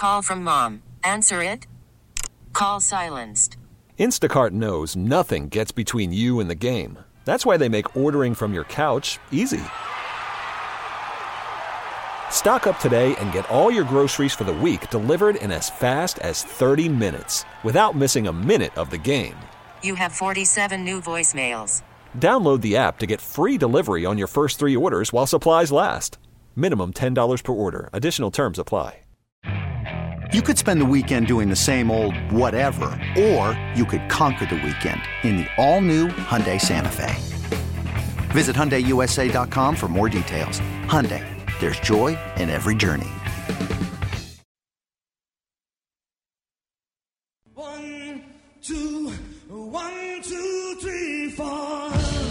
Call from mom. Answer it. Call silenced. Instacart knows nothing gets between you and the game. That's why they make ordering from your couch easy. Stock up today and get all your groceries for the week delivered in as fast as 30 minutes without missing a minute of the game. You have 47 new voicemails. Download the app to get free delivery on your first 3 orders while supplies last. Minimum $10 per order. Additional terms apply. You could spend the weekend doing the same old whatever, or you could conquer the weekend in the all-new Hyundai Santa Fe. Visit HyundaiUSA.com for more details. Hyundai, there's joy in every journey. 1, 2, 1, 2, 3, 4.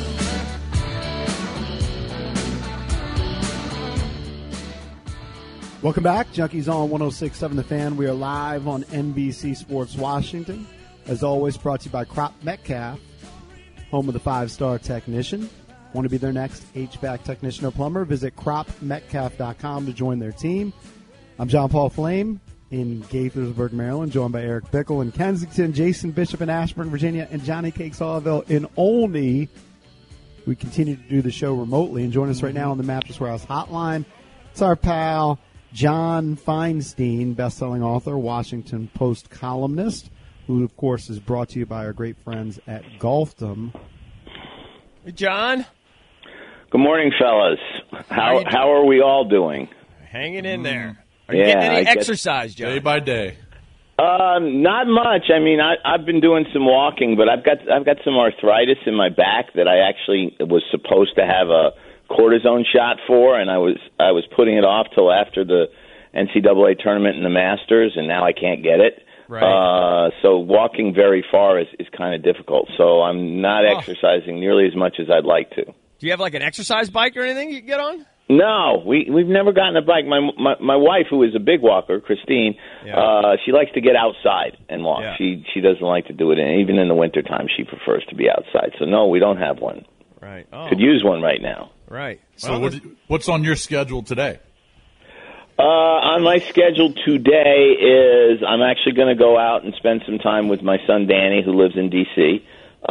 Welcome back. Junkies on 106.7 The Fan. We are live on NBC Sports Washington. As always, brought to you by Crop Metcalf, home of the 5-star technician. Want to be their next HVAC technician or plumber? Visit cropmetcalf.com to join their team. I'm John Paul Flame in Gaithersburg, Maryland, joined by Eric Bickle in Kensington, Jason Bishop in Ashburn, Virginia, and Johnny Cake Sawville in Olney. We continue to do the show remotely, and join us right now on the Mattress Warehouse hotline. It's our pal John Feinstein, best-selling author, Washington Post columnist, who, of course, is brought to you by our great friends at Golfdom. Hey, John. Good morning, fellas. How are we all doing? Hanging in there. Are you getting any exercise, John? Day by day. Not much. I mean, I've been doing some walking, but I've got some arthritis in my back that I actually was supposed to have a cortisone shot for, and I was putting it off till after the NCAA tournament and the Masters, and now I can't get it. Right. So walking very far is kind of difficult. So I'm not exercising nearly as much as I'd like to. Do you have like an exercise bike or anything you can get on? No, we've never gotten a bike. My wife, who is a big walker, Christine, she likes to get outside and walk. Yeah. She doesn't like to do it, and even in the wintertime, she prefers to be outside. So no, we don't have one. Right. Oh. Could use one right now. Right. So what's on your schedule today? On my schedule today is I'm actually going to go out and spend some time with my son Danny, who lives in D.C.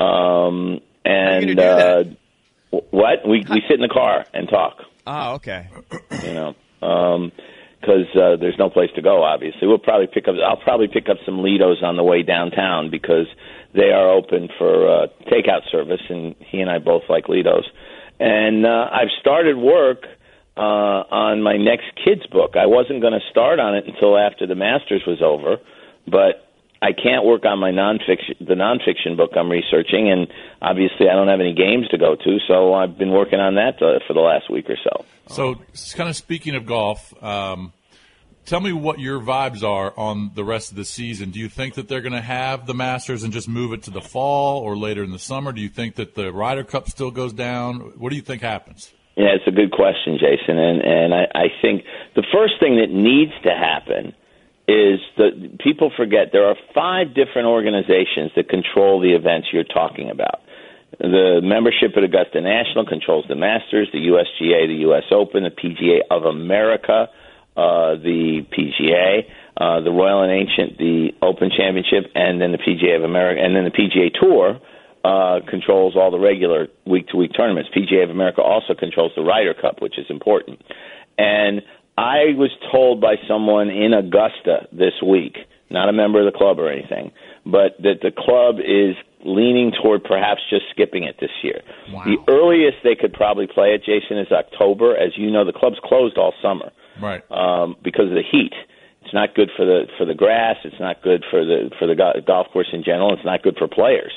And what? We sit in the car and talk. Oh, okay. You know, because there's no place to go. Obviously, I'll probably pick up some Lidos on the way downtown because they are open for takeout service, and he and I both like Lidos. And I've started work on my next kid's book. I wasn't going to start on it until after the Masters was over, but I can't work on my the nonfiction book I'm researching, and obviously I don't have any games to go to, so I've been working on that for the last week or so. So, kind of speaking of golf, tell me what your vibes are on the rest of the season. Do you think that they're going to have the Masters and just move it to the fall or later in the summer? Do you think that the Ryder Cup still goes down? What do you think happens? Yeah, it's a good question, Jason, and I think the first thing that needs to happen is that people forget there are 5 different organizations that control the events you're talking about. The membership at Augusta National controls the Masters, the USGA, the U.S. Open, the PGA of America, the PGA, the Royal and Ancient, the Open Championship, and then the PGA of America, and then the PGA Tour controls all the regular week-to-week tournaments. PGA of America also controls the Ryder Cup, which is important. And I was told by someone in Augusta this week, not a member of the club or anything, but that the club is leaning toward perhaps just skipping it this year. Wow. The earliest they could probably play it, Jason, is October. As you know, the club's closed all summer, right? Because of the heat. It's not good for the grass. It's not good for the golf course in general. It's not good for players.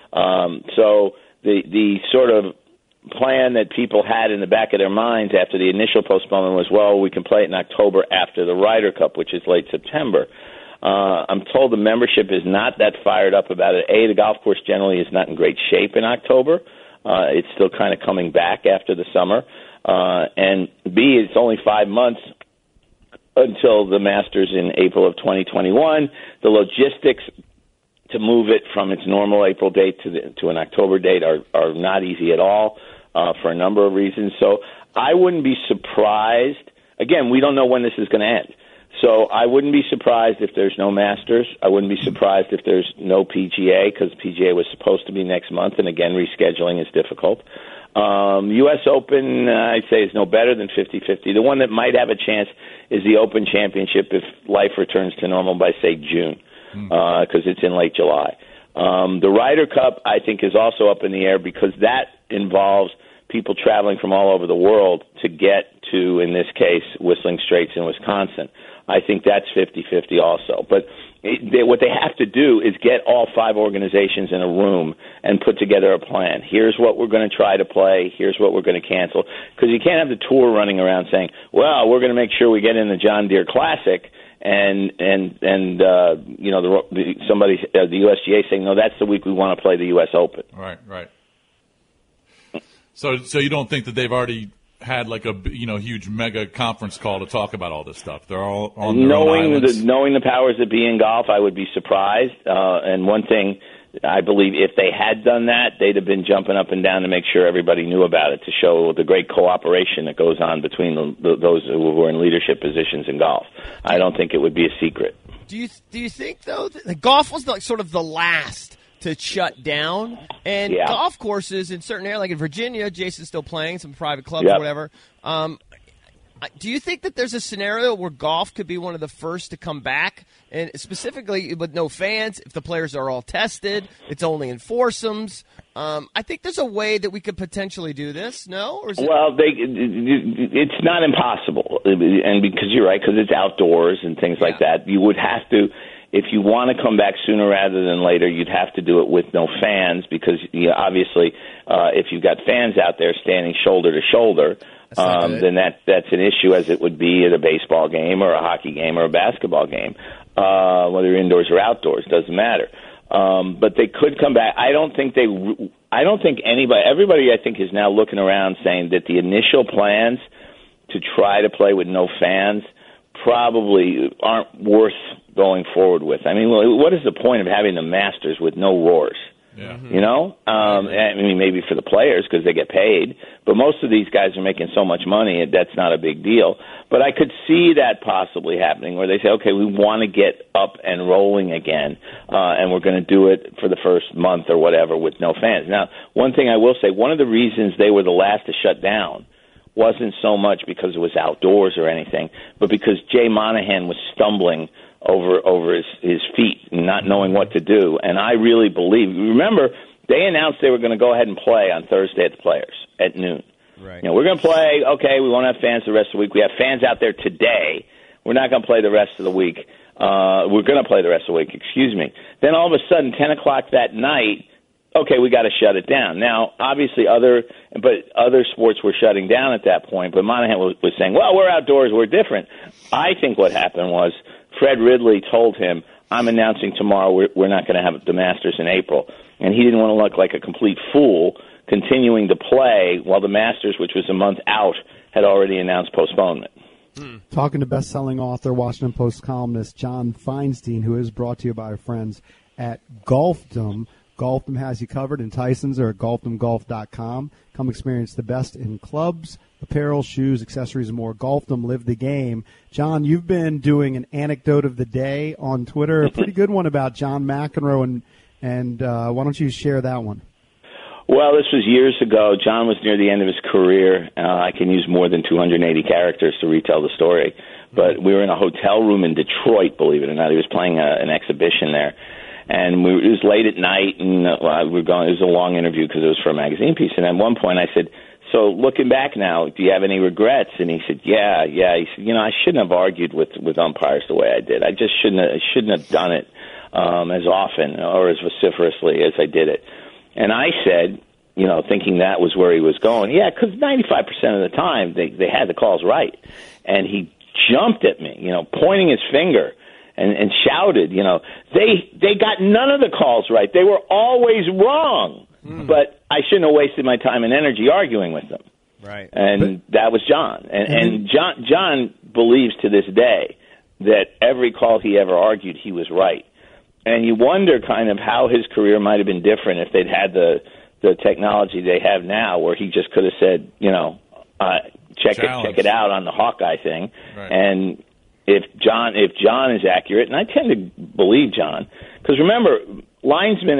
So the sort of plan that people had in the back of their minds after the initial postponement was, well, we can play it in October after the Ryder Cup, which is late September. I'm told the membership is not that fired up about it. A, the golf course generally is not in great shape in October. It's still kind of coming back after the summer. And B, it's only 5 months until the Masters in April of 2021. The logistics to move it from its normal April date to an October date are not easy at all for a number of reasons. So I wouldn't be surprised. Again, we don't know when this is going to end. So I wouldn't be surprised if there's no Masters. I wouldn't be surprised if there's no PGA, because PGA was supposed to be next month, and again, rescheduling is difficult. U.S. Open, I'd say, is no better than 50-50. The one that might have a chance is the Open Championship if life returns to normal by, say, June, because it's in late July. The Ryder Cup, I think, is also up in the air because that involves people traveling from all over the world to get to, in this case, Whistling Straits in Wisconsin. I think that's 50-50 also. But what they have to do is get all 5 organizations in a room and put together a plan. Here's what we're going to try to play. Here's what we're going to cancel. Because you can't have the tour running around saying, well, we're going to make sure we get in the John Deere Classic, and you know, the USGA saying, no, that's the week we want to play the U.S. Open. Right. So you don't think that they've already had like a huge mega conference call to talk about all this stuff? They're all on their own islands. Knowing the powers that be in golf, I would be surprised. And one thing, I believe, if they had done that, they'd have been jumping up and down to make sure everybody knew about it, to show the great cooperation that goes on between those who are in leadership positions in golf. I don't think it would be a secret. Do you think, though, that golf was sort of the last to shut down? And golf courses in certain areas, like in Virginia, Jason's still playing, some private clubs or whatever. Do you think that there's a scenario where golf could be one of the first to come back, and specifically with no fans, if the players are all tested, it's only in foursomes? I think there's a way that we could potentially do this, no? Or is it... Well, it's not impossible, and because you're right, because it's outdoors and things like that. You would have to, if you want to come back sooner rather than later, you'd have to do it with no fans, because obviously if you've got fans out there standing shoulder to shoulder, then that's an issue, as it would be at a baseball game or a hockey game or a basketball game, whether you're indoors or outdoors, doesn't matter. But they could come back. I don't think everybody I think is now looking around saying that the initial plans to try to play with no fans probably aren't worth going forward with. I mean, what is the point of having the Masters with no roars? Yeah. You know, I mean, maybe for the players because they get paid, but most of these guys are making so much money that's not a big deal. But I could see that possibly happening, where they say, okay, we want to get up and rolling again, and we're going to do it for the first month or whatever with no fans. Now, one thing I will say, one of the reasons they were the last to shut down wasn't so much because it was outdoors or anything, but because Jay Monahan was stumbling over his feet and not knowing what to do. And I really believe, remember, they announced they were going to go ahead and play on Thursday at the Players at noon. Right. You know, we're going to play, okay, we won't have fans the rest of the week. We have fans out there today. We're not going to play the rest of the week. We're going to play the rest of the week, excuse me. Then all of a sudden, 10 o'clock that night, okay, we got to shut it down. Now, obviously, other sports were shutting down at that point, but Monahan was saying, well, we're outdoors, we're different. I think what happened was Fred Ridley told him, I'm announcing tomorrow we're not going to have the Masters in April. And he didn't want to look like a complete fool continuing to play while the Masters, which was a month out, had already announced postponement. Talking to best-selling author, Washington Post columnist John Feinstein, who is brought to you by our friends at Golfdom. Golfdom has you covered in Tyson's or at golfdomgolf.com. Come experience the best in clubs, apparel, shoes, accessories, and more. Golfdom, live the game. John, you've been doing an anecdote of the day on Twitter, a pretty good one about John McEnroe, and why don't you share that one? Well, this was years ago. John was near the end of his career. I can use more than 280 characters to retell the story. But we were in a hotel room in Detroit, believe it or not. He was playing an exhibition there. And it was late at night, and we were going. It was a long interview because it was for a magazine piece. And at one point I said, so looking back now, do you have any regrets? And he said, yeah. He said, I shouldn't have argued with umpires the way I did. I just shouldn't have done it as often or as vociferously as I did it. And I said, thinking that was where he was going, yeah, because 95% of the time they had the calls right. And he jumped at me, pointing his finger and shouted, they got none of the calls right. They were always wrong. But I shouldn't have wasted my time and energy arguing with them. Right. And that was John. And John believes to this day that every call he ever argued, he was right. And you wonder kind of how his career might have been different if they'd had the technology they have now, where he just could have said, check it out on the Hawkeye thing. Right. And if John is accurate, and I tend to believe John, because remember, linesmen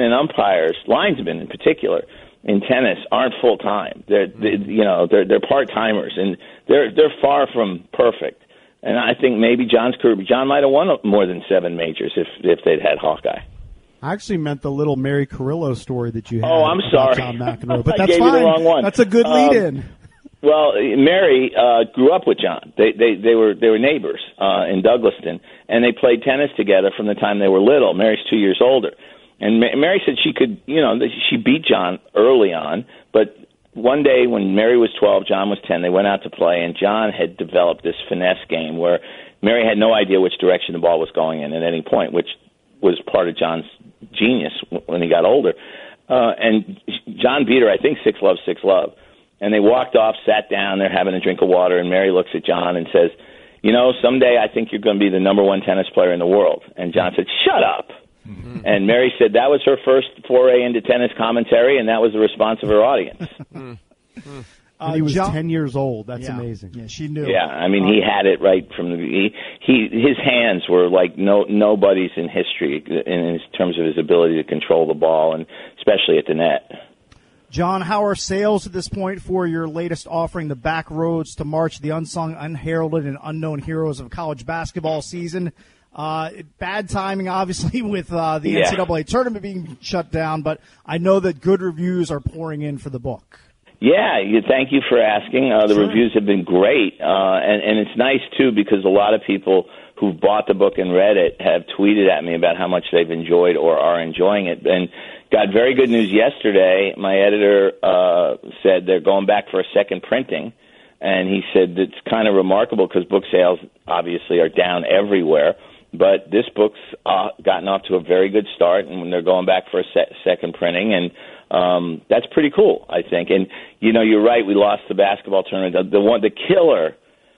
in particular, in tennis aren't full time. They're part timers, and they're far from perfect. And I think maybe John might have won more than 7 majors if they'd had Hawkeye. I actually meant the little Mary Carrillo story that you had. Oh, I'm sorry, John McEnroe, but I that's gave fine. you the wrong one. That's a good lead-in. Well, Mary grew up with John. They were neighbors in Douglaston, and they played tennis together from the time they were little. Mary's 2 years older, and Mary said she could, she beat John early on. But one day when Mary was 12, John was 10. They went out to play, and John had developed this finesse game where Mary had no idea which direction the ball was going in at any point, which was part of John's genius when he got older. And John beat her, I think, 6-love, 6-love. And they walked off, sat down, they're having a drink of water, and Mary looks at John and says, someday I think you're going to be the number 1 tennis player in the world. And John said, shut up. Mm-hmm. And Mary said that was her first foray into tennis commentary, and that was the response of her audience. And he was 10 years old. That's amazing. Yeah, she knew. Yeah, I mean, he had it right from the his hands were like nobody's in history in terms of his ability to control the ball, and especially at the net. John, how are sales at this point for your latest offering, The Back Roads to March, the unsung, unheralded, and unknown heroes of college basketball season? Bad timing, obviously, with the NCAA tournament being shut down, but I know that good reviews are pouring in for the book. Yeah, thank you for asking. The reviews have been great, and it's nice, too, because a lot of people who've bought the book and read it have tweeted at me about how much they've enjoyed or are enjoying it. And got very good news yesterday. My editor said they're going back for a second printing, and he said it's kind of remarkable because book sales obviously are down everywhere, but this book's gotten off to a very good start, and they're going back for a second printing, and that's pretty cool, I think. And, you're right, we lost the basketball tournament. The killer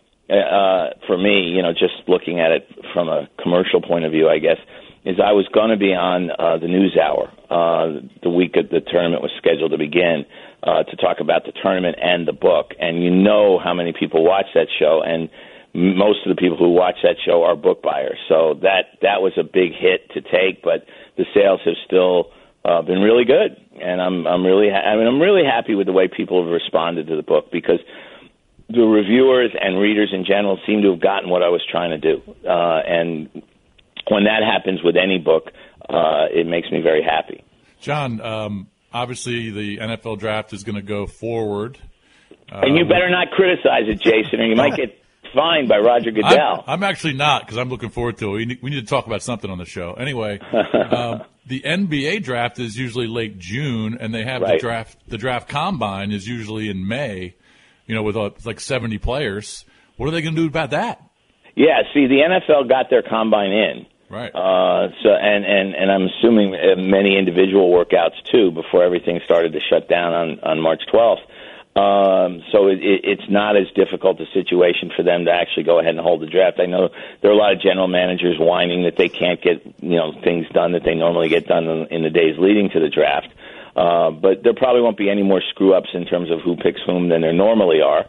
for me, just looking at it from a commercial point of view, I guess, is I was going to be on the NewsHour the week that the tournament was scheduled to begin to talk about the tournament and the book. And you know how many people watch that show, and most of the people who watch that show are book buyers. So that was a big hit to take, but the sales have still been really good, and I'm really happy with the way people have responded to the book, because the reviewers and readers in general seem to have gotten what I was trying to do, and when that happens with any book, it makes me very happy. John, obviously the NFL draft is going to go forward. And you better not criticize it, Jason, or you might get fined by Roger Goodell. I'm actually not, because I'm looking forward to it. We need to talk about something on the show. Anyway, the NBA draft is usually late June, and they have the draft combine is usually in May, with like 70 players. What are they going to do about that? Yeah, see, the NFL got their combine in. Right. So and I'm assuming many individual workouts too before everything started to shut down on March 12th. So it's not as difficult a situation for them to actually go ahead and hold the draft. I know there are a lot of general managers whining that they can't get things done that they normally get done in the days leading to the draft. But there probably won't be any more screw ups in terms of who picks whom than there normally are.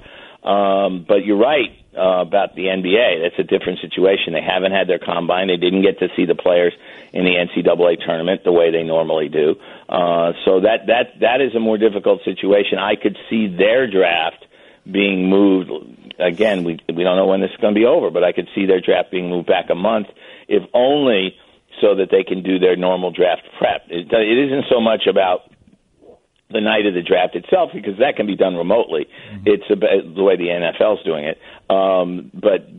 But you're right about the NBA. That's a different situation. They haven't had their combine. They didn't get to see the players in the NCAA tournament the way they normally do. So that is a more difficult situation. I could see their draft being moved. Again, we don't know when this is going to be over, but I could see their draft being moved back a month, if only so that they can do their normal draft prep. It isn't so much about the night of the draft itself, because that can be done remotely. Mm-hmm. It's about the way the NFL's doing it. But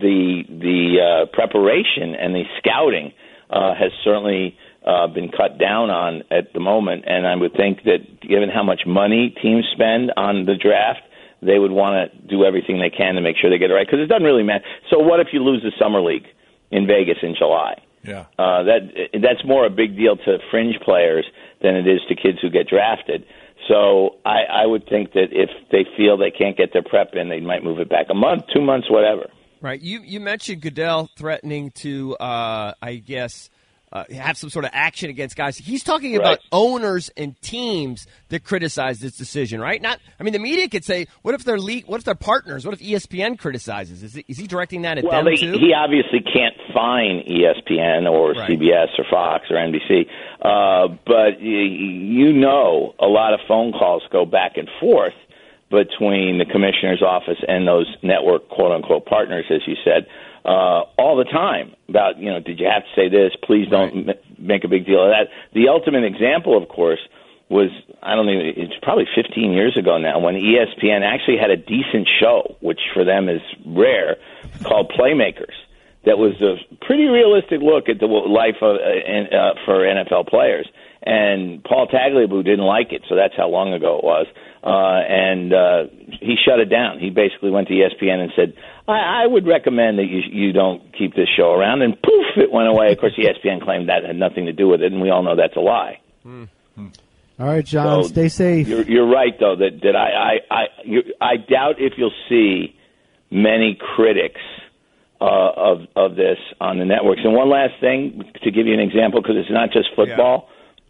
the preparation and the scouting has certainly been cut down on at the moment, and I would think that given how much money teams spend on the draft, they would want to do everything they can to make sure they get it right, because it doesn't really matter. So what if you lose the Summer League in Vegas in July? Yeah. That's more a big deal to fringe players than it is to kids who get drafted. So I would think that if they feel they can't get their prep in, they might move it back a month, 2 months, whatever. Right. You mentioned Goodell threatening to, have some sort of action against guys. He's talking about owners and teams that criticize this decision, right? The media could say, what if they're partners? What if ESPN criticizes? Is he directing that at them too? He obviously can't fine ESPN or CBS or Fox or NBC, but a lot of phone calls go back and forth between the commissioner's office and those network quote-unquote partners, as you said, all the time about, did you have to say this? Please don't make a big deal of that. The ultimate example, of course, was, it's probably 15 years ago now, when ESPN actually had a decent show, which for them is rare, called Playmakers. That was a pretty realistic look at the life for NFL players. And Paul Tagliabue didn't like it, so that's how long ago it was. And he shut it down. He basically went to ESPN and said, I would recommend that you don't keep this show around. And poof, it went away. Of course, ESPN claimed that had nothing to do with it, and we all know that's a lie. All right, John, stay safe. You're right, though, that I doubt if you'll see many critics of this on the networks. And one last thing, to give you an example, because it's not just football.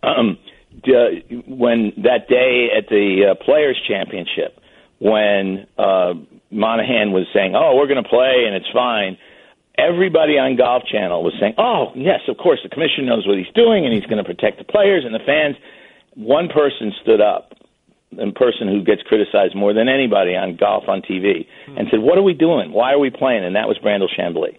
When that day at the Players' Championship, when Monahan was saying, we're going to play and it's fine, everybody on Golf Channel was saying, yes, of course, the commissioner knows what he's doing and he's going to protect the players and the fans. One person stood up, a person who gets criticized more than anybody on golf on TV, and said, what are we doing? Why are we playing? And that was Brandel Chambly.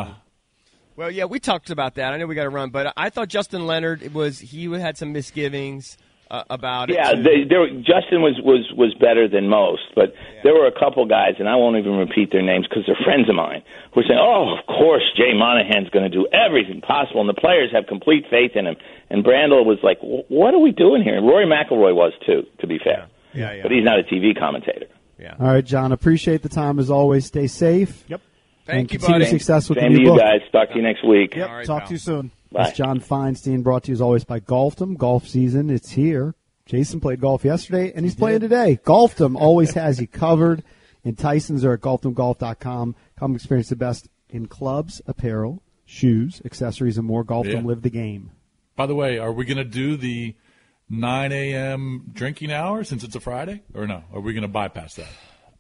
Well, yeah, we talked about that. I know we got to run, but I thought Justin Leonard he had some misgivings about it. Yeah, Justin was better than most, but there were a couple guys, and I won't even repeat their names because they're friends of mine, who were saying, of course, Jay Monahan's going to do everything possible, and the players have complete faith in him. And Brandel was like, what are we doing here? And Rory McIlroy was, too, to be fair. Yeah. But he's not a TV commentator. Yeah. All right, John, appreciate the time as always. Stay safe. Yep. Thank you, buddy. Success with the new book. Same to you guys. Talk to you next week. Yep. Right, talk to you soon. Bye. It's John Feinstein, brought to you as always by Golfdom. Golf season, it's here. Jason played golf yesterday, and he's playing today. Golfdom always has you covered. And Tyson's are at golfdomgolf.com. Come experience the best in clubs, apparel, shoes, accessories, and more. Golfdom, live the game. By the way, are we going to do the 9 a.m. drinking hour since it's a Friday? Or no? Are we going to bypass that?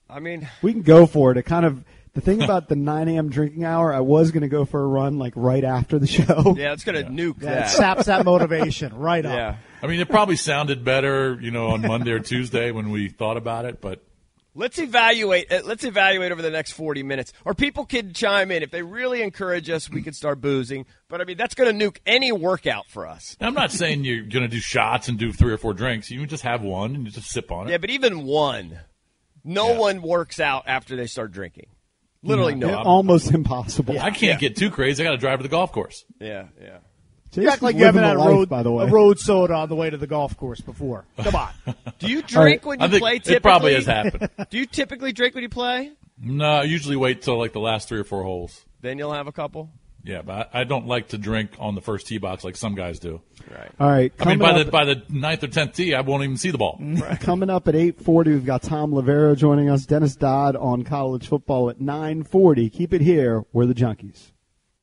We can go for it. The thing about the 9 a.m. drinking hour, I was going to go for a run right after the show. Yeah, it's going to nuke that. It saps that motivation right up. Yeah. It probably sounded better, on Monday or Tuesday when we thought about it, but let's evaluate over the next 40 minutes. Or people can chime in. If they really encourage us, we could start boozing. But, that's going to nuke any workout for us. I'm not saying you're going to do shots and do 3 or 4 drinks. You can just have one and you just sip on it. Yeah, but even one. No one works out after they start drinking. Literally no. Almost impossible. I can't get too crazy. I got to drive to the golf course. Yeah. You act like you haven't had a road soda on the way to the golf course before. Come on. Do you drink when you play typically? It probably has happened. Do you typically drink when you play? No, I usually wait till the last 3 or 4 holes. Then you'll have a couple? Yeah, but I don't like to drink on the first tee box like some guys do. Right. All right. By the 9th or 10th tee, I won't even see the ball. Right. Coming up at 8:40, we've got Tom Lavero joining us, Dennis Dodd on college football at 9:40. Keep it here. We're the Junkies.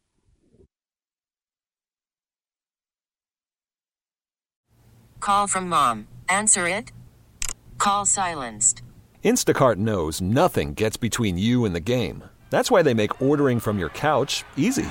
Call from mom. Answer it. Call silenced. Instacart knows nothing gets between you and the game. That's why they make ordering from your couch easy.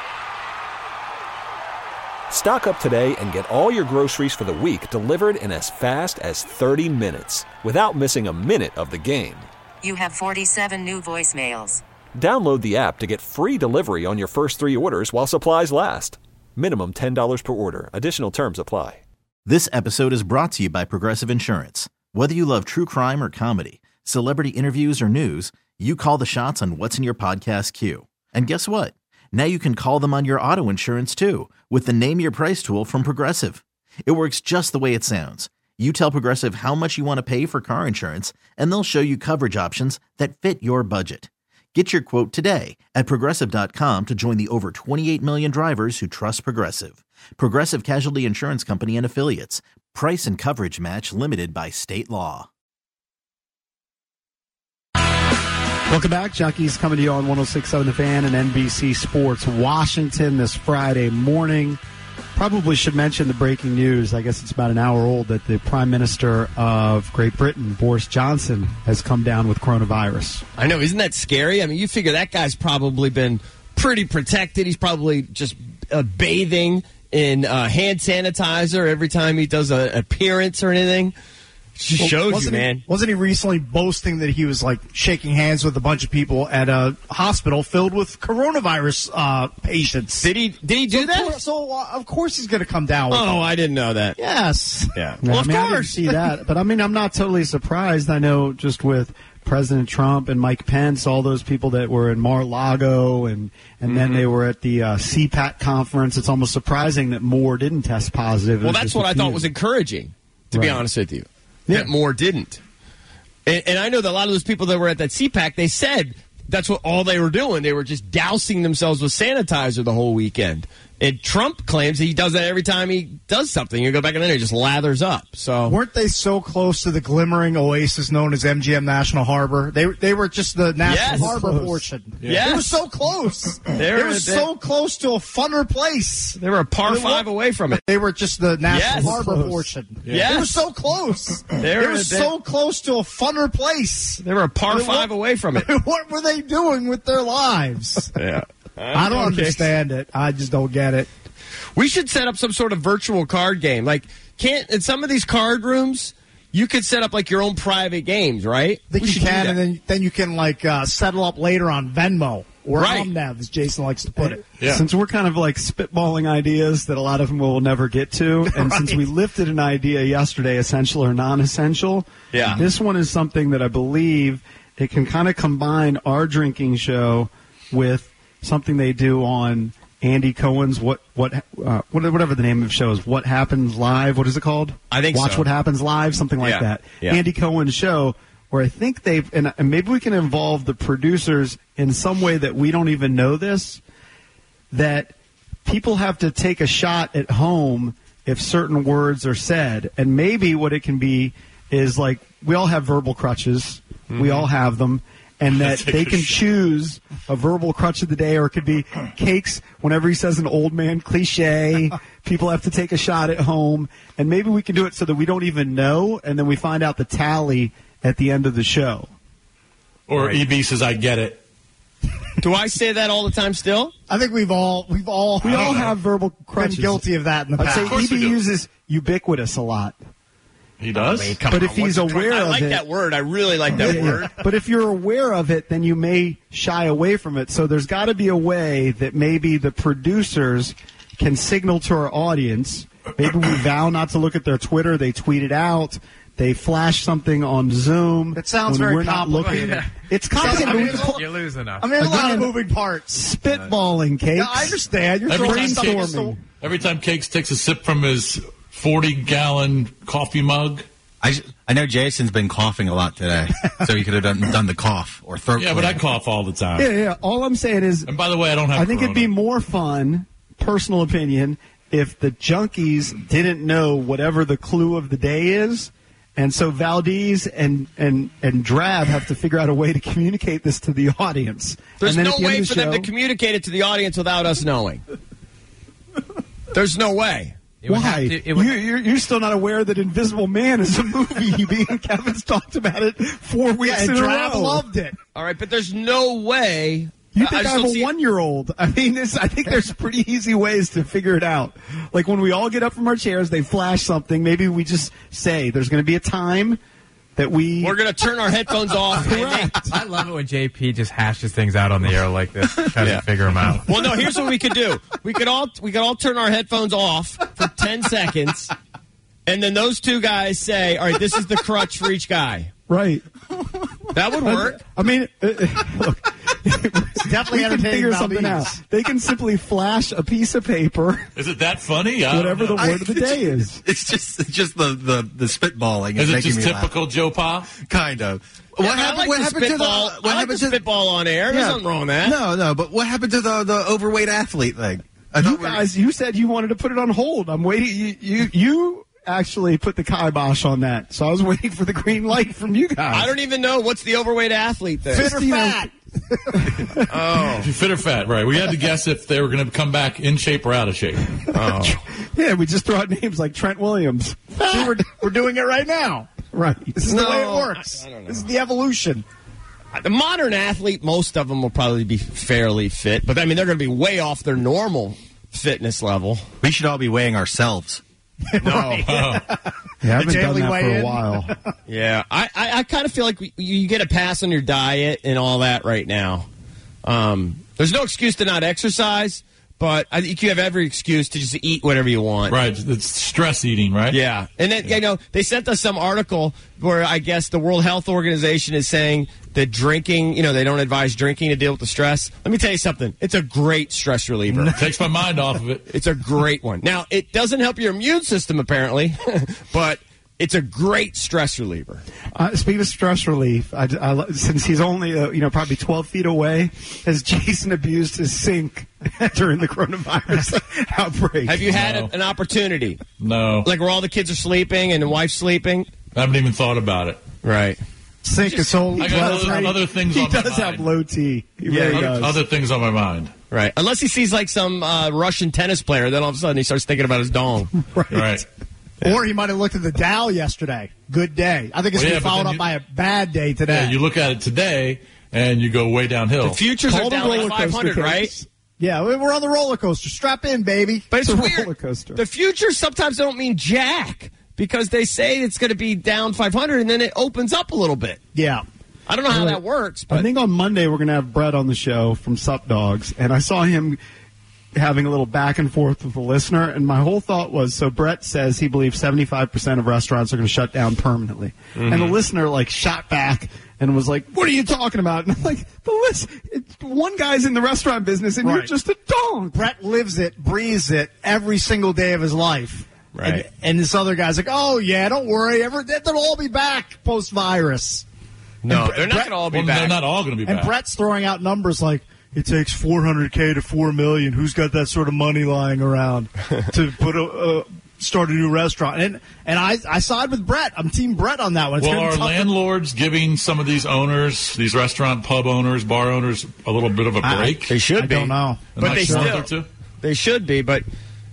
Stock up today and get all your groceries for the week delivered in as fast as 30 minutes without missing a minute of the game. You have 47 new voicemails. Download the app to get free delivery on your first 3 orders while supplies last. Minimum $10 per order. Additional terms apply. This episode is brought to you by Progressive Insurance. Whether you love true crime or comedy, celebrity interviews or news, you call the shots on what's in your podcast queue. And guess what? Now you can call them on your auto insurance too with the Name Your Price tool from Progressive. It works just the way it sounds. You tell Progressive how much you want to pay for car insurance, and they'll show you coverage options that fit your budget. Get your quote today at Progressive.com to join the over 28 million drivers who trust Progressive. Progressive Casualty Insurance Company and Affiliates. Price and coverage match limited by state law. Welcome back. Junkies coming to you on 106.7 The Fan and NBC Sports Washington this Friday morning. Probably should mention the breaking news. I guess it's about an hour old that the Prime Minister of Great Britain, Boris Johnson, has come down with coronavirus. I know. Isn't that scary? I mean, you figure that guy's probably been pretty protected. He's probably just bathing in hand sanitizer every time he does an appearance or anything. Just shows you, man. Wasn't he recently boasting that he was like shaking hands with a bunch of people at a hospital filled with coronavirus patients? Did he do that? Of course he's going to come down with it. I didn't know that. Yes. Yeah. Well, of I course. didn't see that. But, I'm not totally surprised. I know just with President Trump and Mike Pence, all those people that were in Mar-a-Lago and then they were at the CPAC conference, it's almost surprising that Moore didn't test positive. Well, that's what I thought was encouraging, to be honest with you. That Moore didn't. And I know that a lot of those people that were at that CPAC, they said that's what all they were doing. They were just dousing themselves with sanitizer the whole weekend. And Trump claims that he does that every time he does something. You go back in there, he just lathers up. So weren't they so close to the glimmering oasis known as MGM National Harbor? They were just the National Harbor portion. Yes. They were so close. They were so close to a funner place. They were a par 5 away from it. They were just the National Harbor portion. Yes. They were so close. They were so close to a funner place. They were a par 5 away from it. What were they doing with their lives? Yeah. I don't understand it. I just don't get it. We should set up some sort of virtual card game. Like, in some of these card rooms, you could set up like your own private games, right? I think you can, and then you can like settle up later on Venmo or Omnev, as Jason likes to put it. Yeah. Since we're kind of like spitballing ideas that a lot of them will never get to, and since we lifted an idea yesterday, essential or non-essential, this one is something that I believe it can kind of combine our drinking show with something they do on Andy Cohen's whatever the name of the show is. What Happens Live? What is it called? I think Watch What Happens Live, something like that. Yeah. Andy Cohen's show, where I think they've and maybe we can involve the producers in some way that we don't even know this. That people have to take a shot at home if certain words are said, and maybe what it can be is like we all have verbal crutches. Mm-hmm. We all have them. And that they can choose a verbal crutch of the day, or it could be cakes. Whenever he says an old man cliche, people have to take a shot at home. And maybe we can do it so that we don't even know, and then we find out the tally at the end of the show. Or EB says, I get it. Do I say that all the time still? I think we all have verbal crutches. Been guilty of that in the past. I'd say EB uses ubiquitous a lot. He does? I mean, but if he's aware of it... I like that word. I really like that word. But if you're aware of it, then you may shy away from it. So there's got to be a way that maybe the producers can signal to our audience. Maybe we vow not to look at their Twitter. They tweet it out. They flash something on Zoom. It sounds when very we're not looking. complicated. It's complicated. You're losing us. I mean, a lot of moving parts. Spitballing, Cakes. Yeah, I understand. You're brainstorming. Every time Cakes takes a sip from his 40-gallon coffee mug. I know Jason's been coughing a lot today, so he could have done the cough or throat clear. But I cough all the time. Yeah. All I'm saying is... And by the way, I don't have I think corona. it'd be more fun, personal opinion, if the junkies didn't know whatever the clue of the day is. And so Valdez and Drab have to figure out a way to communicate this to the audience. There's and then no at the end way of the for them show, to communicate it to the audience without us knowing. There's no way. Why? You're still not aware that Invisible Man is a movie. Me and Kevin's talked about it 4 weeks in a Drab row. loved it. All right, but there's no way. You think I have a 1-year-old? I mean, I think there's pretty easy ways to figure it out. Like when we all get up from our chairs, they flash something. Maybe we just say there's going to be a time that we're going to turn our headphones off. Correct. I love it when JP just hashes things out on the air like this, trying to figure them out. Well, no, here's what we could do. We could all turn our headphones off for 10 seconds, and then those two guys say, all right, this is the crutch for each guy. Right. That would work. I mean, look. It's definitely we can figure something out. They can simply flash a piece of paper. Is it that funny? Whatever the word of the day is. It's just the spitballing. Is it just typical Joe Pa? Kind of. What happened to the spitball on air? There's nothing wrong with that. No, but what happened to the overweight athlete thing? You said you wanted to put it on hold. I'm waiting. You actually put the kibosh on that, so I was waiting for the green light from you guys. I don't even know what's the overweight athlete thing. Fit or fat? Oh. Fit or fat, right. We had to guess if they were going to come back in shape or out of shape. Oh. Yeah, we just throw out names like Trent Williams. See, we're doing it right now. Right. This is the way it works. This is the evolution. The modern athlete, most of them will probably be fairly fit, but I mean, they're going to be way off their normal fitness level. We should all be weighing ourselves. No. Yeah, I haven't done that for a while. Yeah, I kind of feel like you get a pass on your diet and all that right now. There's no excuse to not exercise, but I think you have every excuse to just eat whatever you want. Right, it's stress eating, right? Yeah, and then they sent us some article where I guess the World Health Organization is saying that drinking, they don't advise drinking to deal with the stress. Let me tell you something. It's a great stress reliever. It takes my mind off of it. It's a great one. Now, it doesn't help your immune system, apparently, but it's a great stress reliever. Speaking of stress relief, since he's only probably 12 feet away, has Jason abused his sink during the coronavirus outbreak? Have you had an opportunity? No. Like where all the kids are sleeping and the wife's sleeping? I haven't even thought about it. Right. Sink is so I got other things on my mind. He does have low T. He really does. Other things on my mind. Right. Unless he sees like some Russian tennis player, then all of a sudden he starts thinking about his dong. Right. Or he might have looked at the Dow yesterday. Good day. I think it's going to be followed up by a bad day today. Yeah, you look at it today, and you go way downhill. The futures are down like 500, right? Yeah, we're on the roller coaster. Strap in, baby. But it's weird. Roller coaster. The futures sometimes don't mean jack because they say it's going to be down 500, and then it opens up a little bit. Yeah. I don't know how that works. But I think on Monday we're going to have Brett on the show from Sup Dogs, and I saw him having a little back and forth with a listener, and my whole thought was, so Brett says he believes 75% of restaurants are going to shut down permanently. Mm-hmm. And the listener, shot back and was like, what are you talking about? And I'm like, one guy's in the restaurant business, and you're just a dog. Brett lives it, breathes it every single day of his life. Right. And this other guy's like, oh, yeah, don't worry. They'll all be back post-virus. No, they're not going to all be back. They're not all going to be back. And Brett's throwing out numbers like, it takes $400K to $4 million. Who's got that sort of money lying around to put start a new restaurant? And I side with Brett. I'm Team Brett on that one. Well, are landlords giving some of these owners, these restaurant, pub owners, bar owners, a little bit of a break? They should be. I don't know. But they should be. But,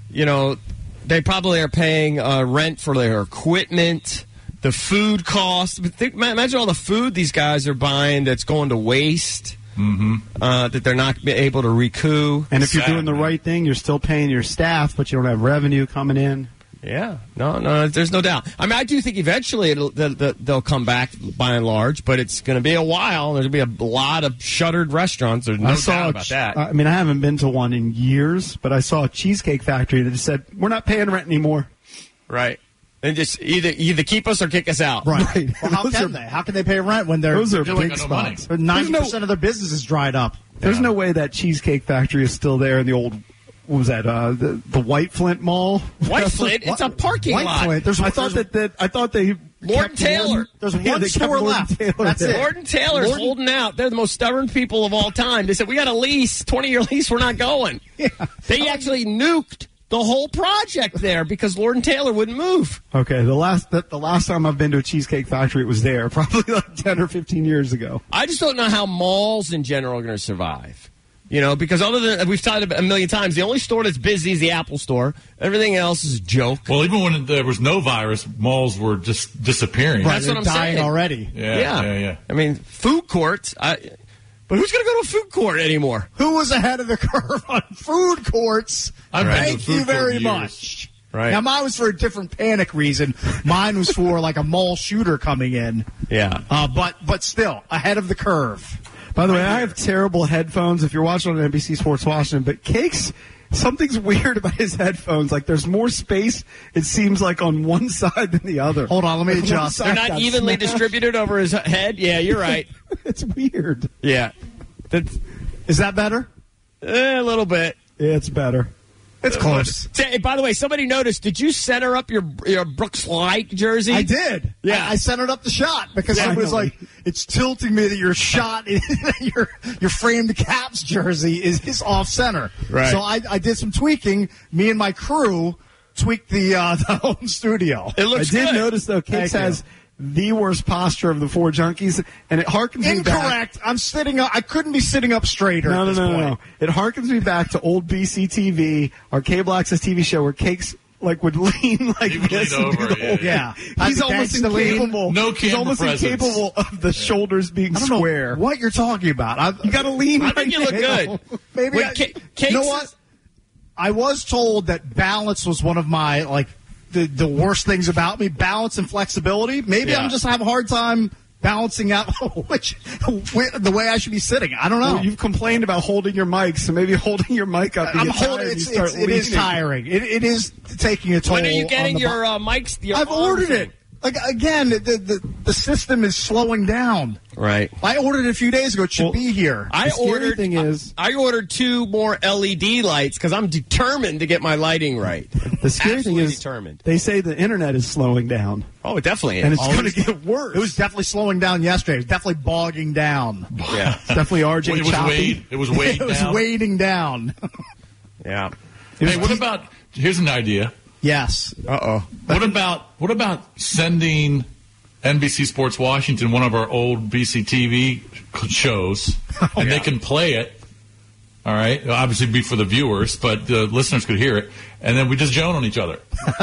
they probably are paying rent for their equipment, the food costs. Imagine all the food these guys are buying that's going to waste. Mm-hmm. That they're not able to recoup. And if you're doing the right thing, you're still paying your staff, but you don't have revenue coming in. Yeah, no, there's no doubt. I mean, I do think eventually they'll come back by and large, but it's going to be a while. There's going to be a lot of shuttered restaurants. There's no doubt about that. I mean, I haven't been to one in years, but I saw a Cheesecake Factory that just said, we're not paying rent anymore. Right. And just either keep us or kick us out. Right. Well, how can they? How can they pay rent when those are big spots? 90% of their business is dried up. There's no way that Cheesecake Factory is still there in the old, what was that? The White Flint Mall. White Flint? It's a parking lot. Flint. I thought they. Lord & Taylor. There's one store left. That's it. Lord & Taylor's holding out. They're the most stubborn people of all time. They said, we got a lease, 20-year lease. We're not going. Yeah. They actually nuked the whole project there because Lord & Taylor wouldn't move. Okay, the last time I've been to a Cheesecake Factory, it was there, probably like 10 or 15 years ago. I just don't know how malls in general are going to survive. Because other than, we've talked about a million times, the only store that's busy is the Apple store. Everything else is a joke. Well, even when there was no virus, malls were just disappearing. That's what I'm dying saying. Already. Yeah. I mean, food courts. But who's going to go to a food court anymore? Who was ahead of the curve on food courts? Thank you very much. Right. Now, mine was for a different panic reason. Mine was for like a mall shooter coming in. Yeah. But still, ahead of the curve. By the way, I have terrible headphones if you're watching on NBC Sports Washington, but Cakes, something's weird about his headphones. Like, there's more space, it seems like, on one side than the other. Hold on, let me adjust. They're not evenly distributed over his head? Yeah, you're right. It's weird. Yeah. Is that better? A little bit. Yeah, it's better. It's close. By the way, somebody noticed, did you center up your Brooks Light jersey? I did. Yeah. I centered up the shot because it was like, it's tilting me that your shot, your framed Caps jersey is off center. Right. So I did some tweaking. Me and my crew tweaked the home studio. It looks good. I did good. notice, though, Cakes has the worst posture of the four junkies, and it harkens me back. Incorrect. I'm sitting up. I couldn't be sitting up straighter at this point. No. It harkens me back to old BCTV, our cable access TV show, where Cakes would lean like this. Lean over, yeah. He's almost incapable. No He's almost incapable of the shoulders being square. What you're talking about? You got to lean. I think you look good. Maybe. Cakes you know what? I was told that balance was one of my the worst things about me. Balance and flexibility. Maybe I'm just having a hard time balancing out the way I should be sitting. I don't know. Well, you've complained about holding your mic, so maybe holding your mic up. It is tiring. It is taking a toll. When are you getting your mics? I've ordered it. Again, the system is slowing down. Right. I ordered it a few days ago. It should be here. I ordered 2 more LED lights because I'm determined to get my lighting right. The scary thing is, they say the internet is slowing down. Oh, it definitely is. And it's going to get worse. It was definitely slowing down yesterday. It was definitely bogging down. Yeah. It's definitely RJ choppy. It was weighed down. It was weighting down. Yeah. Hey, what about, here's an idea. Yes. Uh-oh. What about sending NBC Sports Washington one of our old BCTV shows, and they can play it, all right? It'll obviously be for the viewers, but the listeners could hear it, and then we just joan on each other.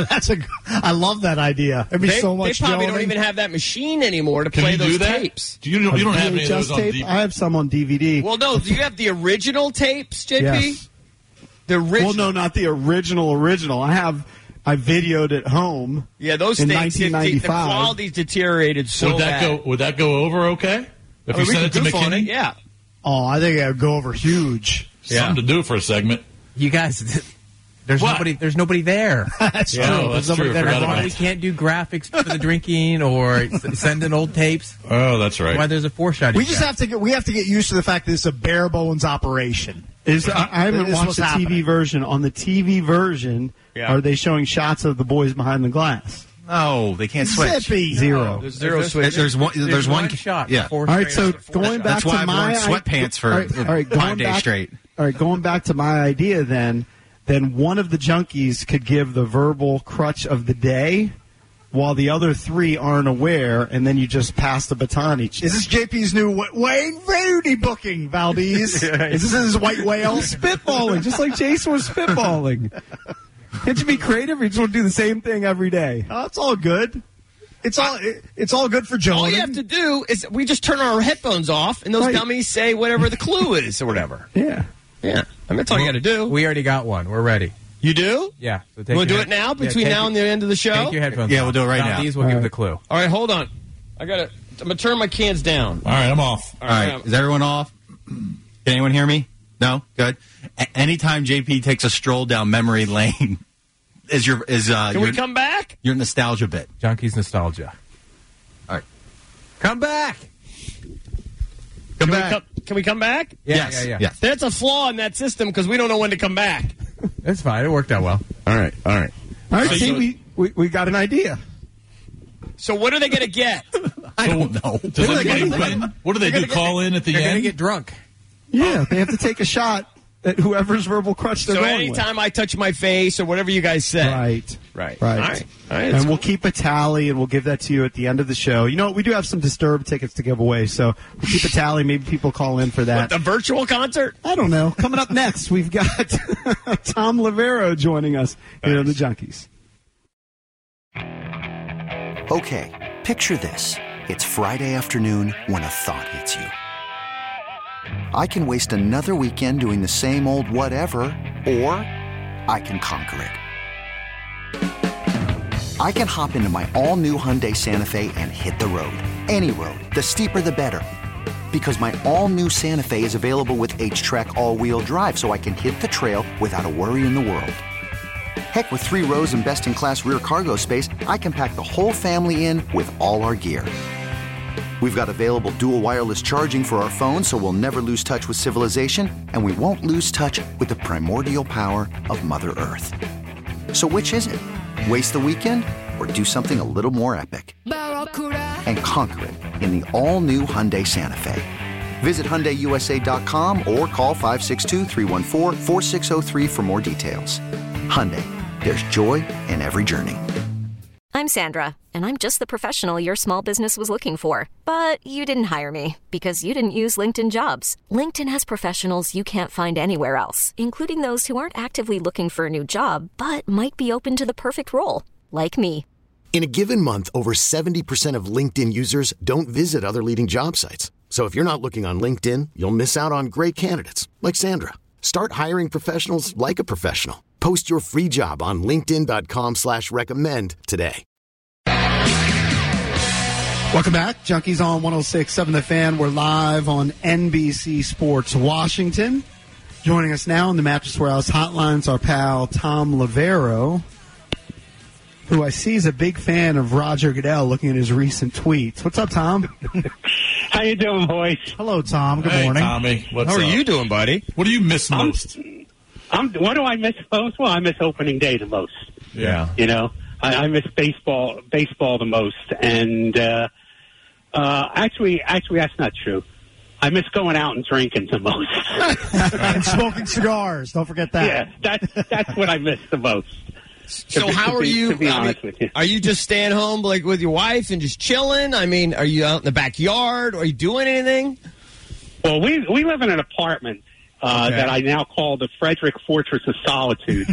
I love that idea. It'd be so much They probably joning. don't even have that machine anymore to play those tapes. You don't have any of those on DVD? I have some on DVD. Well, no. Do you have the original tapes, JP? Yes. The original? Well, no, not the original. I videoed at home. Yeah, those in things. 1995. The quality's deteriorated so bad. Would that go over okay? If you sent it to McKinney? Yeah. Oh, I think it would go over huge. Something to do for a segment. You guys, there's nobody there. That's true. Oh, that's true. That's why we can't do graphics for the drinking or send in old tapes. Oh, that's right. Why there's a foreshadowing. We just have to get used to the fact that it's a bare bones operation. I haven't watched the TV version. On the TV version, are they showing shots of the boys behind the glass? No, they can't switch. Zippy. Zero. There's zero switch. There's one shot. Yeah. All right, so going back That's why to my I've worn sweatpants for 5 days straight. All right, going back to my idea then one of the junkies could give the verbal crutch of the day while the other 3 aren't aware, and then you just pass the baton each day. Is this JP's new Wayne Rooney booking, Valdez? Is this his white whale? Spitballing, just like Jason was spitballing. Can't you be creative, or you just want to do the same thing every day? Oh, it's all good. It's all good for Joe. All you have to do is we just turn our headphones off, and those dummies say whatever the clue is or whatever. Yeah. Yeah. I mean, that's all you got to do. We already got one. We're ready. You do? Yeah. So we'll do it now, between now and the end of the show? Take your headphones Yeah, off. we'll do it right now. These will give the clue. All right, hold on. I'm going to turn my cans down. All right, I'm off. All right. Is everyone off? Can anyone hear me? No? Good. Anytime JP takes a stroll down memory lane, Can we come back? Your nostalgia bit. Junkies nostalgia. All right. Come back. Come back. Can we come back? Yeah. That's a flaw in that system because we don't know when to come back. It's fine. It worked out well. All right. All right, see, we got an idea. So what are they going to get? I don't know. Does anybody win? What do they do? Call in at the They're end? going to get drunk. Yeah, they have to take a shot at whoever's verbal crutch they're So going anytime with. I touch my face or whatever you guys say. Right. All right. And we'll keep a tally, and we'll give that to you at the end of the show. You know, we do have some Disturbed tickets to give away, so we'll keep a tally. Maybe people call in for that. What, the virtual concert? I don't know. Coming up next, we've got Tom Lavero joining us here on the Junkies. Okay, picture this. It's Friday afternoon when a thought hits you. I can waste another weekend doing the same old whatever, or I can conquer it. I can hop into my all-new Hyundai Santa Fe and hit the road. Any road. The steeper, the better. Because my all-new Santa Fe is available with H-Track all-wheel drive, so I can hit the trail without a worry in the world. Heck, with 3 rows and best-in-class rear cargo space, I can pack the whole family in with all our gear. We've got available dual wireless charging for our phones, so we'll never lose touch with civilization, and we won't lose touch with the primordial power of Mother Earth. So which is it? Waste the weekend or do something a little more epic? And conquer it in the all-new Hyundai Santa Fe. Visit HyundaiUSA.com or call 562-314-4603 for more details. Hyundai, there's joy in every journey. I'm I'm Sandra, and I'm just the professional your small business was looking for. But you didn't hire me because you didn't use LinkedIn Jobs. LinkedIn has professionals you can't find anywhere else, including those who aren't actively looking for a new job, but might be open to the perfect role, like me. In a given month, over 70% of LinkedIn users don't visit other leading job sites. So if you're not looking on LinkedIn, you'll miss out on great candidates like Sandra. Start hiring professionals like a professional. Post your free job on linkedin.com/recommend today. Welcome back. Junkies on 106.7 The Fan. We're live on NBC Sports Washington. Joining us now on the Mattress Warehouse Hotline is our pal Tom Lavero, who I see is a big fan of Roger Goodell, looking at his recent tweets. What's up, Tom? How you doing, boys? Hello, Tom. Good Hey, morning. Tommy. What's How are up? you doing, buddy? What do you miss most? What do I miss most? Well, I miss opening day the most. Yeah. You know, I miss baseball the most. And actually, that's not true. I miss going out and drinking the most. And smoking cigars. Don't forget that. Yeah, that's what I miss the most. So how are you? To be honest with you. Are you just staying home like with your wife and just chilling? I mean, are you out in the backyard? Are you doing anything? Well, we live in an apartment that I now call the Frederick Fortress of Solitude.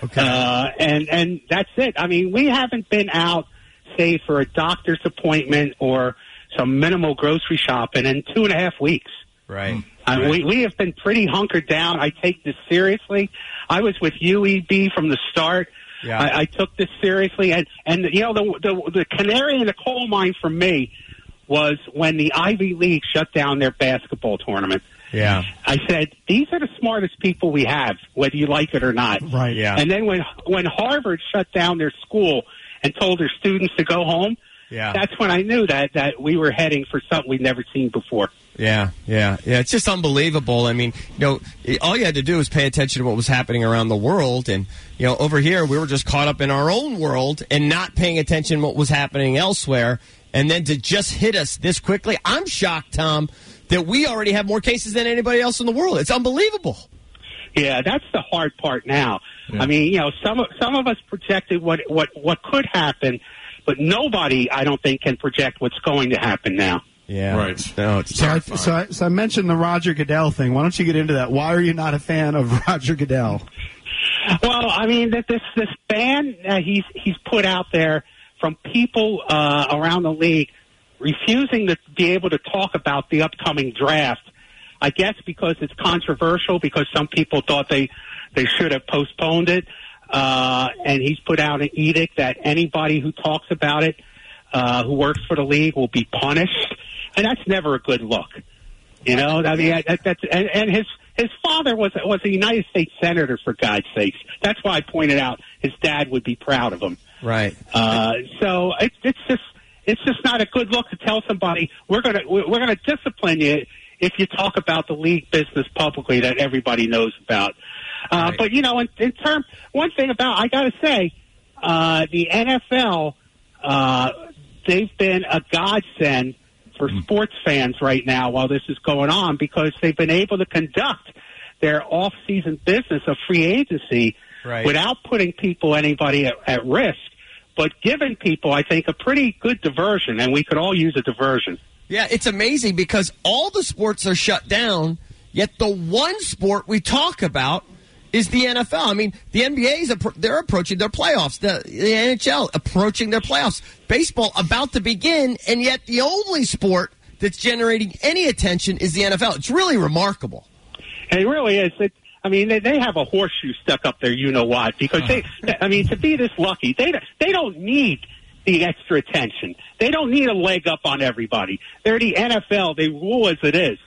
And that's it. I mean, we haven't been out, say, for a doctor's appointment or some minimal grocery shopping in 2.5 weeks. Right. We have been pretty hunkered down. I take this seriously. I was with UEB from the start. Yeah. I took this seriously. And you know, the canary in the coal mine for me was when the Ivy League shut down their basketball tournament. Yeah. I said, these are the smartest people we have, whether you like it or not. Right. Yeah. And then when Harvard shut down their school and told their students to go home, that's when I knew that we were heading for something we'd never seen before. Yeah. It's just unbelievable. I mean, you know, all you had to do was pay attention to what was happening around the world. And, you know, over here, we were just caught up in our own world and not paying attention to what was happening elsewhere. And then to just hit us this quickly, I'm shocked, Tom, that we already have more cases than anybody else in the world. It's unbelievable. Yeah, that's the hard part now. Yeah. I mean, you know, some of us projected what could happen, but nobody, I don't think, can project what's going to happen now. Yeah. Right. No, it's So I mentioned the Roger Goodell thing. Why don't you get into that? Why are you not a fan of Roger Goodell? Well, I mean, this ban he's put out there from people around the league refusing to be able to talk about the upcoming draft, I guess because it's controversial, because some people thought they should have postponed it. And he's put out an edict that anybody who talks about it, who works for the league, will be punished. And that's never a good look. You know, I mean, and his father was a United States senator, for God's sakes. That's why I pointed out his dad would be proud of him. Right. So it's just not a good look to tell somebody we're gonna discipline you if you talk about the league business publicly that everybody knows about. Right. But you know, in term, one thing about I gotta say, the NFL, they've been a godsend for sports fans right now while this is going on, because they've been able to conduct their off-season business of free agency without putting anybody at risk, but giving people, I think, a pretty good diversion, and we could all use a diversion. Yeah, it's amazing because all the sports are shut down, yet the one sport we talk about is the NFL. I mean, the NBA they're approaching their playoffs. The NHL approaching their playoffs. Baseball about to begin, and yet the only sport that's generating any attention is the NFL. It's really remarkable. And it really is. I mean, they have a horseshoe stuck up there, you know what? Because to be this lucky, they don't need the extra attention. They don't need a leg up on everybody. They're the NFL. They rule as it is.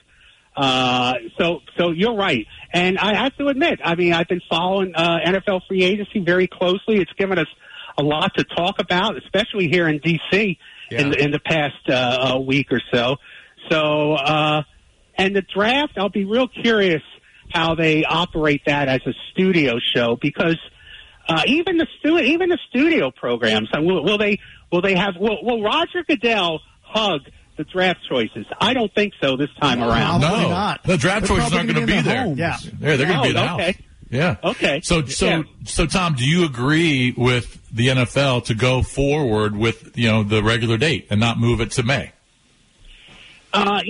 So you're right. And I have to admit, I mean, I've been following NFL free agency very closely. It's given us a lot to talk about, especially here in D.C. in the past week or so. So, and the draft, I'll be real curious how they operate that as a studio show, because even the studio programs, will Roger Goodell hug the draft choices? I don't think so this time around. No, the draft choices aren't going to be there. Yeah, they're going to be in the house. Yeah. Okay. So Tom, do you agree with the NFL to go forward with the regular date and not move it to May? I'm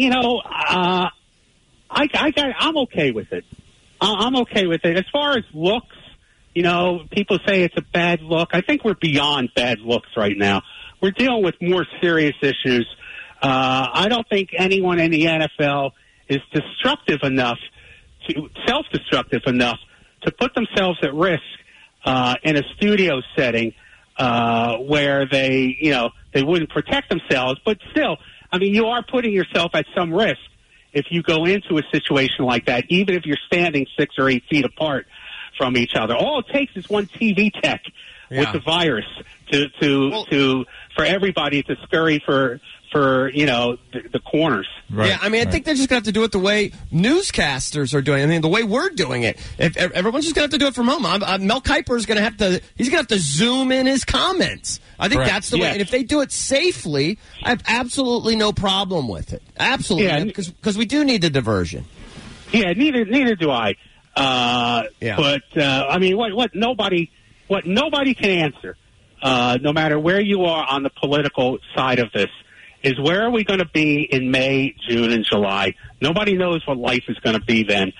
okay with it. I'm okay with it. As far as looks, people say it's a bad look. I think we're beyond bad looks right now. We're dealing with more serious issues. I don't think anyone in the NFL is self-destructive enough to put themselves at risk in a studio setting where they wouldn't protect themselves. But still, I mean, you are putting yourself at some risk if you go into a situation like that, even if you're standing 6 or 8 feet apart from each other. All it takes is one TV tech with the virus for everybody to scurry for the corners. Right. Yeah, I mean, I think they're just going to have to do it the way newscasters are doing it. I mean, the way we're doing it. If everyone's just going to have to do it from home. Mel Kiper is going to have to. He's going to have to zoom in his comments. I think that's the way. And if they do it safely, I have absolutely no problem with it. Absolutely, because we do need the diversion. Yeah, neither do I. But I mean, what nobody can answer, no matter where you are on the political side of this, is where are we going to be in May, June, and July? Nobody knows what life is going to be then.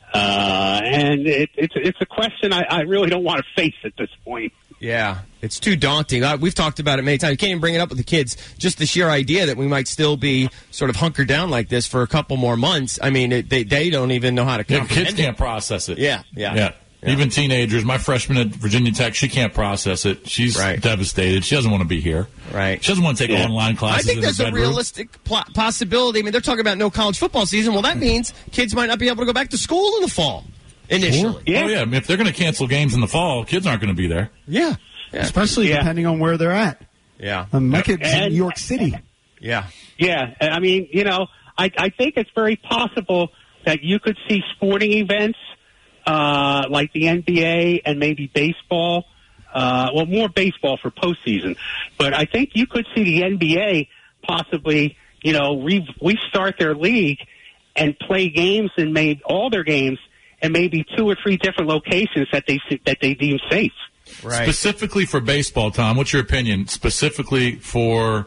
And it's a question I really don't want to face at this point. Yeah, it's too daunting. We've talked about it many times. You can't even bring it up with the kids. Just the sheer idea that we might still be sort of hunkered down like this for a couple more months. I mean, they don't even know how to comprehend kids can't process it. Yeah. Even teenagers. My freshman at Virginia Tech, she can't process it. She's devastated. She doesn't want to be here. Right. She doesn't want to take online classes. I think there's a realistic possibility. I mean, they're talking about no college football season. Well, that means kids might not be able to go back to school in the fall initially. Yeah. Oh, yeah. I mean, if they're going to cancel games in the fall, kids aren't going to be there. Yeah. Especially depending on where they're at. Yeah. My kid's in New York City. Yeah. Yeah. I mean, I think it's very possible that you could see sporting events like the NBA and maybe baseball. More baseball for postseason. But I think you could see the NBA possibly, restart their league and play games and made all their games in maybe 2 or 3 different locations that they deem safe. Right. Specifically for baseball, Tom, what's your opinion? Specifically for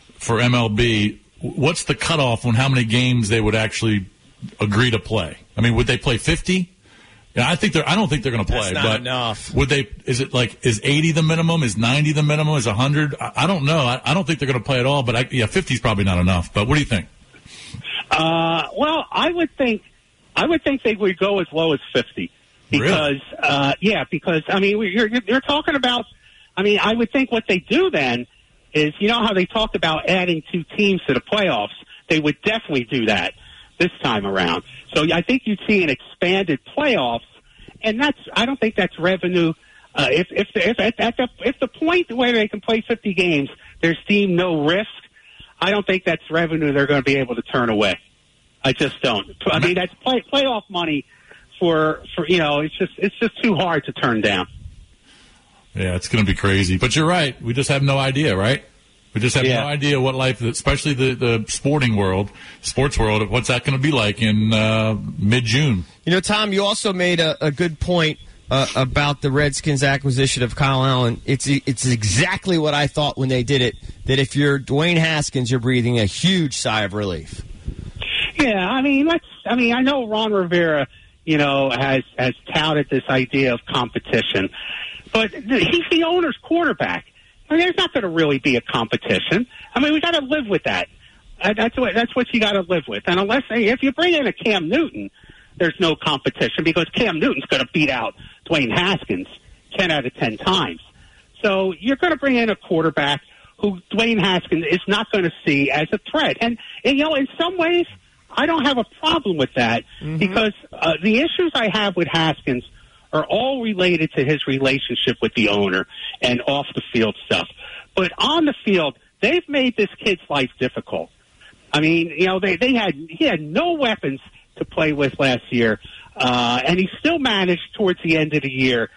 MLB, what's the cutoff on how many games they would actually agree to play? I mean, would they play 50? Yeah, I don't think they're going to play. That's not enough. Would they? Is it like is 80 the minimum? Is 90 the minimum? Is 100? I don't know. I don't think they're going to play at all. But 50 is probably not enough. But what do you think? Well, I would think they would go as low as 50. Because, really? Because I mean, you're talking about. I mean, I would think what they do then is, how they talked about adding 2 teams to the playoffs. They would definitely do that this time around. So I think you'd see an expanded playoffs, and I don't think that's revenue. If the point where they can play 50 games, there's deemed no risk, I don't think that's revenue they're going to be able to turn away. I just don't. I mean, that's playoff money. For it's just too hard to turn down. Yeah, it's going to be crazy. But you're right. We just have no idea, right? We just have no idea what life, especially the sports world, what's that going to be like in mid-June. Tom, you also made a good point about the Redskins' acquisition of Kyle Allen. It's exactly what I thought when they did it, that if you're Dwayne Haskins, you're breathing a huge sigh of relief. Yeah, I mean, I know Ron Rivera has touted this idea of competition. But he's the owner's quarterback. I mean, there's not going to really be a competition. I mean, we got to live with that. That's what you got to live with. And if you bring in a Cam Newton, there's no competition because Cam Newton's going to beat out Dwayne Haskins 10 out of 10 times. So you're going to bring in a quarterback who Dwayne Haskins is not going to see as a threat. And in some ways, I don't have a problem with that because the issues I have with Haskins are all related to his relationship with the owner and off the field stuff. But on the field, they've made this kid's life difficult. I mean, he had no weapons to play with last year, and he still managed towards the end of the year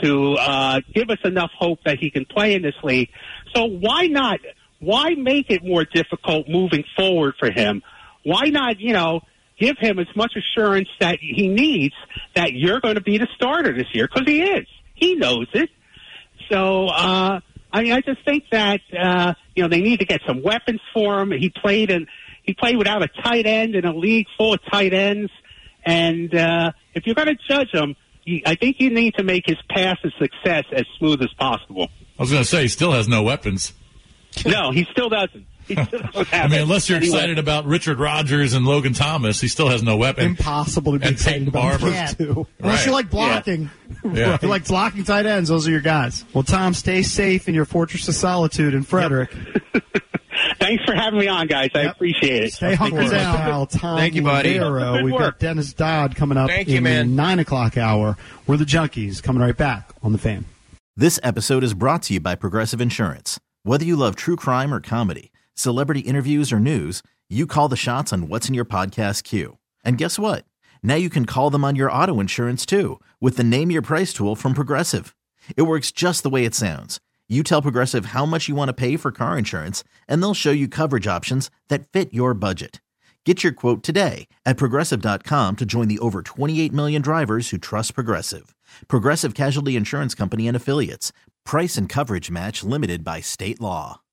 to give us enough hope that he can play in this league. So why not? Why make it more difficult moving forward for him? Why not, give him as much assurance that he needs that you're going to be the starter this year, because he is. He knows it. So, I just think that, they need to get some weapons for him. He played without a tight end in a league full of tight ends. And, if you're going to judge him, I think you need to make his path a success as smooth as possible. I was going to say, he still has no weapons. No, he still doesn't. Unless you're excited about Richard Rodgers and Logan Thomas, he still has no weapon. Impossible to be excited about those two. Unless you like blocking. Yeah. If you like blocking tight ends, those are your guys. Well, Tom, stay safe in your fortress of solitude in Frederick. Thanks for having me on, guys. I appreciate it. Stay hunkered down. Thank you, buddy. We've got Dennis Dodd coming up in the 9 o'clock hour. We're the Junkies, coming right back on The Fan. This episode is brought to you by Progressive Insurance. Whether you love true crime or comedy, celebrity interviews or news, you call the shots on what's in your podcast queue. And guess what? Now you can call them on your auto insurance too with the Name Your Price tool from Progressive. It works just the way it sounds. You tell Progressive how much you want to pay for car insurance, and they'll show you coverage options that fit your budget. Get your quote today at Progressive.com to join the over 28 million drivers who trust Progressive. Progressive Casualty Insurance Company and Affiliates. Price and coverage match limited by state law.